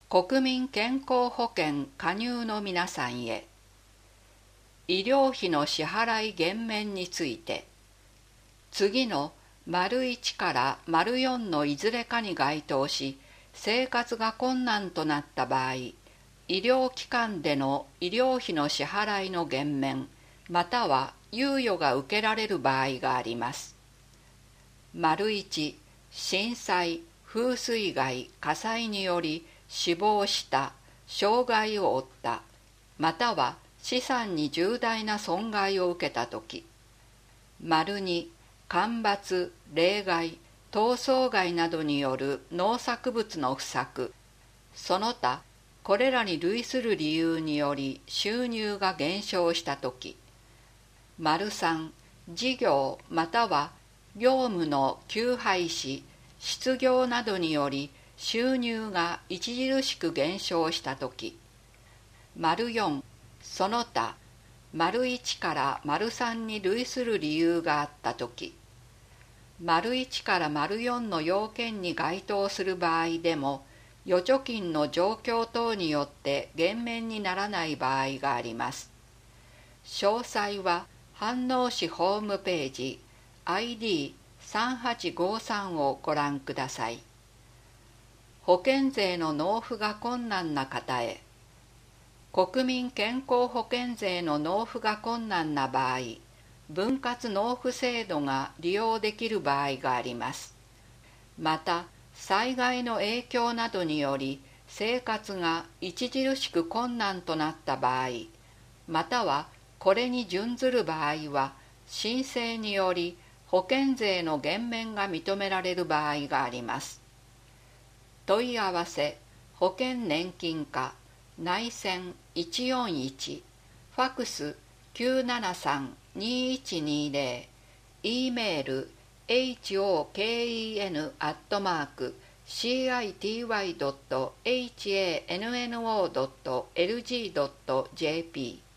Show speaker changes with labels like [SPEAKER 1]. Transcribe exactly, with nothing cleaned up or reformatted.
[SPEAKER 1] 国民健康保険加入の皆さんへ。医療費の支払い減免について、次の丸いちから丸よんのいずれかに該当し、生活が困難となった場合、医療機関での医療費の支払いの減免、または猶予が受けられる場合があります。丸いち、震災、風水害、火災により死亡した、傷害を負った、または資産に重大な損害を受けたとき。丸に、干ばつ、冷害、闘争害などによる農作物の不作、その他、これらに類する理由により収入が減少したとき。丸さん、事業または業務の休廃止、失業などにより収入が著しく減少したとき。丸よん、その他、丸いちから丸さんに類する理由があったとき。丸いちから丸よんの要件に該当する場合でも、預貯金の状況等によって減免にならない場合があります。詳細は飯能市ホームページ アイディーさんはちごさん をご覧ください。保険税の納付が困難な方へ。国民健康保険税の納付が困難な場合、分割納付制度が利用できる場合があります。また、災害の影響などにより生活が著しく困難となった場合、またはこれに準ずる場合は、申請により保険税の減免が認められる場合があります。問い合わせ、保険年金課、内線いちよんいち、ファクスきゅうななさんにいちにゼロ、E メール ホケン アットマーク シーアイティーワイドットハンノードットエルジードットジェーピー